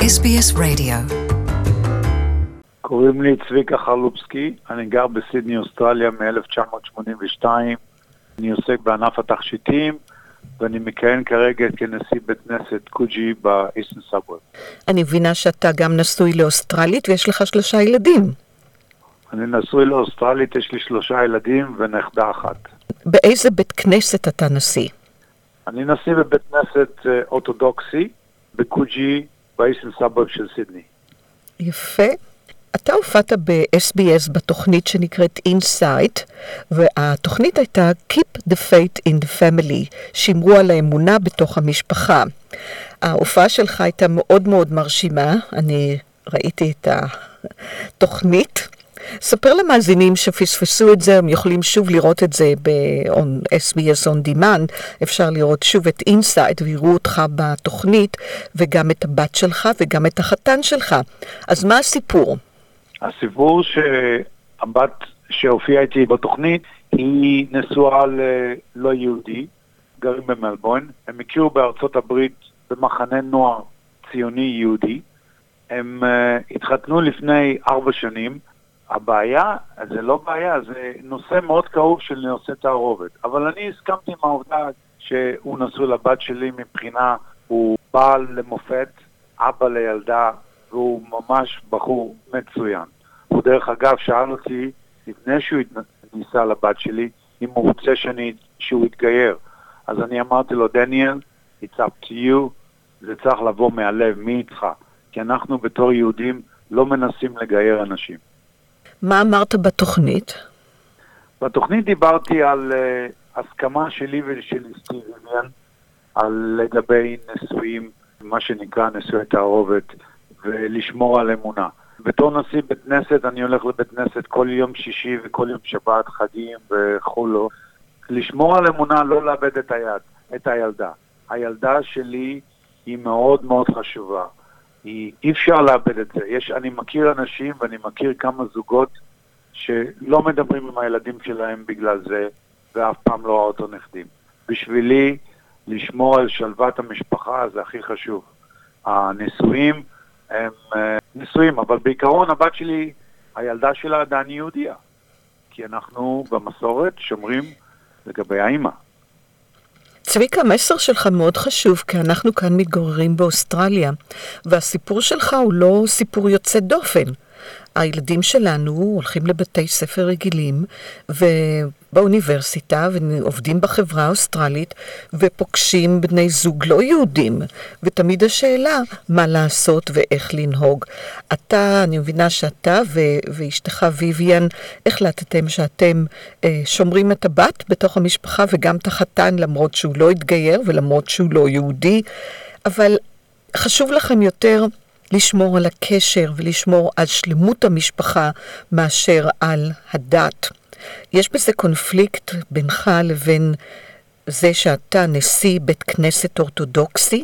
SBS Radio. קוראים לי צביקה חרלופסקי, אני גר בסידני, אוסטרליה מ-1982. אני עוסק בענף התכשיטים, ואני מכהן כרגע כנשיא בית כנסת קוג'י באיסטרן סאבוורב. אני מבינה שאתה גם נשוי לאוסטרלית ויש לך 3 ילדים. אני נשוי לאוסטרלית, יש לי 3 ילדים ונכדה אחת. באיזה בית כנסת אתה נשיא? אני נשיא בבית כנסת אורתודוקסי בקוג'י באיסטרן סאבוורב של סידני. יפה. אתה הופעת ב-SBS בתוכנית שנקראת Insight, והתוכנית הייתה Keep the Faith in the Family, שמרו על האמונה בתוך המשפחה. ההופעה שלך הייתה מאוד מאוד מרשימה, אני ראיתי את התוכנית. ספר למאזינים שפספסו את זה, הם יכולים שוב לראות את זה ב-SBS On Demand, אפשר לראות שוב את Insight ויראו אותך בתוכנית, וגם את הבת שלך וגם את החתן שלך. אז מה הסיפור? הסיפור שהבת שהופיעה איתי בתוכנית היא נשואה ללא יהודי, גרים במלבורן. הם הכירו בארצות הברית במחנה נוער ציוני יהודי. הם התחתנו לפני 4 שנים. הבעיה, זה לא בעיה, זה נושא מאוד כאוב של נושא תערובת. אבל אני הסכמתי עם העובדה שהוא נשוי לבת שלי מבחינה, הוא בעל למופת, אבא לילדה, והוא ממש בחור מצוין. הוא דרך אגב שאל אותי, לפני שהוא ניסה לבת שלי, אם הוא רוצה שהוא יתגייר. אז אני אמרתי לו, דניאל, it's up to you, זה צריך לבוא מהלב, מי איתך? כי אנחנו בתור יהודים לא מנסים לגייר אנשים. מה אמרת בתוכנית? בתוכנית דיברתי על הסכמה שלי ושל אשתי ויויאן, על לגבי נישואים, מה שנקרא נישואי תערובת, ולשמור על אמונה. בתור נשיא בית כנסת, אני הולך לבית כנסת כל יום שישי וכל יום שבת, חגים וכולו. לשמור על אמונה, לא לאבד את הילדה. הילדה שלי היא מאוד מאוד חשובה. אי אפשר לאבד את זה. אני מכיר אנשים ואני מכיר כמה זוגות שלא מדברים עם הילדים שלהם בגלל זה, ואף פעם לא ראו אותו נכדים. בשבילי, לשמור על שלוות המשפחה זה הכי חשוב. הנישואים הם נישואים, אבל בעיקרון הבת שלי, הילדה שלה עדיין יהודיה. כי אנחנו במסורת שומרים לגבי האמא. צביקה, המסר שלך מאוד חשוב, כי אנחנו כאן מתגוררים באוסטרליה, והסיפור שלך הוא לא סיפור יוצא דופן. הילדים שלנו הולכים לבתי ספר רגילים, ובאוניברסיטה, ועובדים בחברה האוסטרלית, ופוגשים בני זוג לא יהודים, ותמיד השאלה מה לעשות ואיך לנהוג. אני מבינה שאתה ואשתך ויויאן, החלטתם שאתם שומרים את הבת בתוך המשפחה, וגם את החתן, למרות שהוא לא התגייר, ולמרות שהוא לא יהודי, אבל חשוב לכם יותר לשמור על הקשר ולשמור על שלמות המשפחה מאשר על הדת. יש בזה קונפליקט בינך לבין זה שאתה נשיא בית כנסת אורתודוקסי?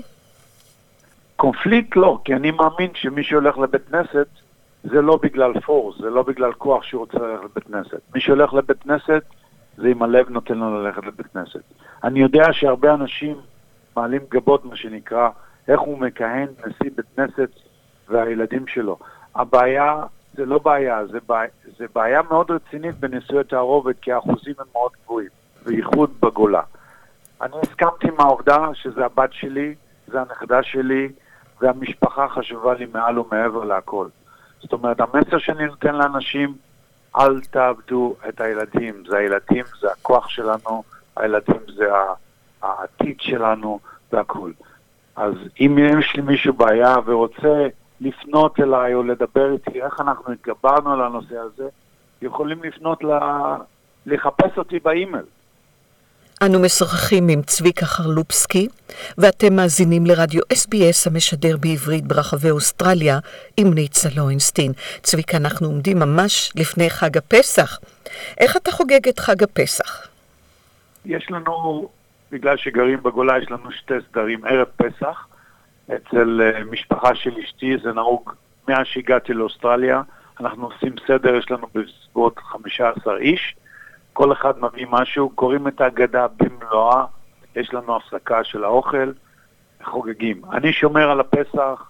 קונפליקט לא, כי אני מאמין שמי שהולך לבית כנסת זה לא בגלל פורס, זה לא בגלל כוח שהוא רוצה ללכת לבית כנסת. מי שהולך לבית כנסת זה אם הלב נותן לו ללכת לבית כנסת. אני יודע שהרבה אנשים מעלים גבות, מה שנקרא, איך הוא מכהן נשיא בית כנסת והילדים שלו. הבעיה, זה לא בעיה, זה בעיה מאוד רצינית בנישואי תערובת, כי האחוזים הם מאוד גבוהים, בייחוד בגולה. אני הסכמתי עם העובדה שזה הבת שלי, זה הנכדה שלי, והמשפחה חשובה לי מעל ומעבר להכל. זאת אומרת, המסר שאני נותן לאנשים, אל תאבדו את הילדים. זה הילדים, זה הכוח שלנו, הילדים זה העתיד שלנו והכל. אז אם יש לי מישהו בעיה ורוצה לפנות אליי או לדבר איתי איך אנחנו התגברנו על הנושא הזה, יכולים לפנות לחפש אותי באימייל. אנו משוחחים עם צביקה חרלופסקי, ואתם מאזינים לרדיו SBS המשדר בעברית ברחבי אוסטרליה עם ניצה לוינסטין. צביקה, אנחנו עומדים ממש לפני חג הפסח. איך אתה חוגג את חג הפסח? יש לנו, בגלל שגרים בגולה, יש לנו 2 סדרים ערב פסח. אצל משפחה של אשתי זה נהוג מאז שהגעתי לאוסטרליה. אנחנו עושים סדר, יש לנו בסביבות 15 איש. כל אחד מביא משהו, קוראים את ההגדה במלואה, יש לנו הפסקה של האוכל, חוגגים. אני שומר על הפסח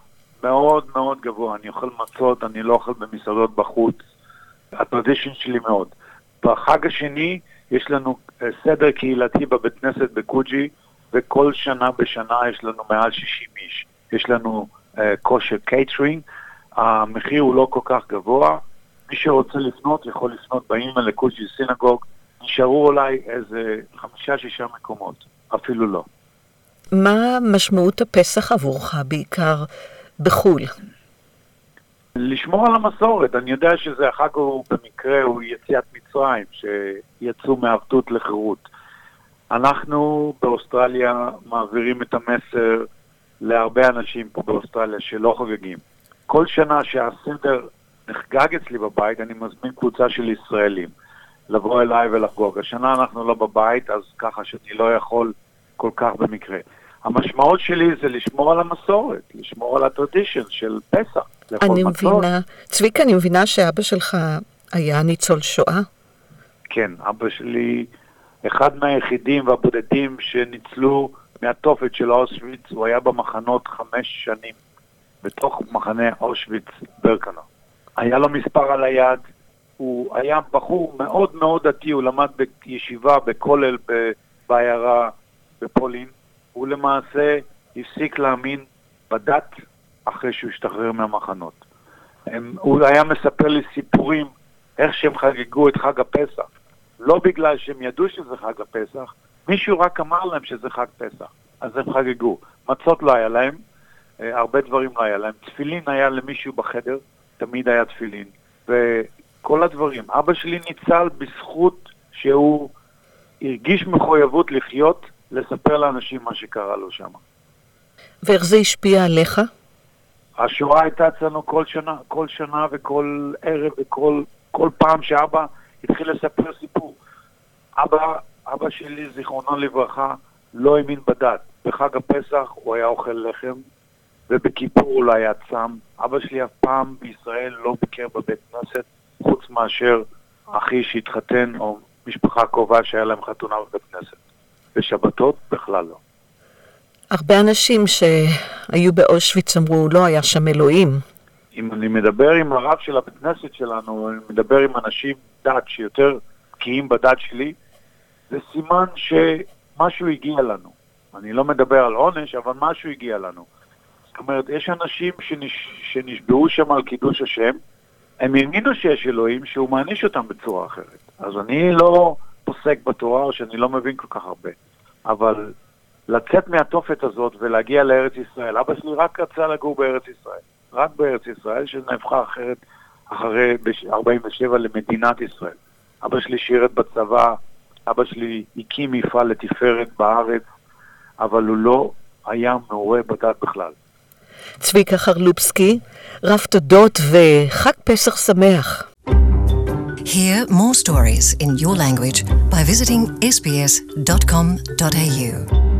מאוד מאוד גבוה. אני אוכל מצות, אני לא אוכל במסעדות בחוץ. הטרדישן שלי מאוד. בחג השני יש לנו סדר קהילתי בבית כנסת בקוג'י, וכל שנה בשנה יש לנו מעל 60 איש. יש לנו כושר קייטרינג, המחיר הוא לא כל כך גבוה, מי שרוצה לפנות יכול לפנות באימייל לקוג'י סינגוג, נשארו אולי איזה 5-6 מקומות, אפילו לא. מה משמעות הפסח עבורך בעיקר בחול? לשמור על המסורת, אני יודע שזה החג הוא במקרה, הוא יציאת מצרים, שיצאו מעבדות לחירות. אנחנו באוסטרליה מעבירים את המסר להרבה אנשים פה באוסטרליה שלא חוגגים. כל שנה שהסדר נחגג אצלי בבית, אני מזמין קבוצה של ישראלים לבוא אליי ולחגוג. השנה אנחנו לא בבית, אז ככה שאני לא יכול כל כך במקרה. המשמעות שלי זה לשמור על המסורת, לשמור על הטרדישן של פסח. אני מבינה, צביקה, אני מבינה שאבא שלך היה ניצול שואה? כן, אבא שלי, אחד מהיחידים והבודדים שניצלו מהתופת של אושוויץ, הוא היה במחנות 5 שנים, בתוך מחנה אושוויץ ברקנאו. היה לו מספר על היד, הוא היה בחור מאוד מאוד דתי, הוא למד בישיבה, בכולל, בעיירה, בפולין. הוא למעשה הפסיק להאמין בדת אחרי שהוא השתחרר מהמחנות. הוא היה מספר לי סיפורים איך שהם חגגו את חג הפסח. לא בגלל שהם ידעו שזה חג הפסח, מישהו רק אמר להם שזה חג פסח. אז הם חגגו. מצות לא היה להם, הרבה דברים לא היה להם. תפילין היה למישהו בחדר, תמיד היה תפילין. וכל הדברים. אבא שלי ניצל בזכות שהוא הרגיש מחויבות לחיות, לספר לאנשים מה שקרה לו שם. ואיך זה השפיע עליך? השואה הייתה אצלנו כל שנה וכל ערב וכל פעם שאבא התחיל לספר סיפור. אבא שלי, זיכרונו לברכה, לא האמין בדת. בחג הפסח הוא היה אוכל לחם, ובכיפור הוא לא היה צם. אבא שלי אף פעם בישראל לא ביקר בבית כנסת, חוץ מאשר אחי שהתחתן, או משפחה קרובה שהיה להם חתונה בבית כנסת. בשבתות בכלל לא. הרבה אנשים שהיו באושוויץ אמרו, לא היה שם אלוהים. אם אני מדבר עם הרב של הבית כנסת שלנו, אני מדבר עם אנשים דת שיותר בקיאים בדת שלי, זה סימן שמשהו הגיע לנו. אני לא מדבר על עונש, אבל משהו הגיע לנו. זאת אומרת, יש אנשים שנשבעו שם על קידוש השם, הם האמינו שיש אלוהים שהוא מעניש אותם בצורה אחרת. אז אני לא פוסק בתורה שאני לא מבין כל כך הרבה. אבל לצאת מהתופת הזאת ולהגיע לארץ ישראל, אבא שלי רק רצה לגור בארץ ישראל. רק בארץ ישראל, שנהפכה אחרי 47 למדינת ישראל. אבא שלי שירת בצבא, אבא שלי הקים מפעל לתפארת בארץ, אבל הוא לא היה מעורה בדת בכלל. צביקה חרלופסקי, רב תודות וחג פסח שמח. Hear more stories in your language by visiting sbs.com.au.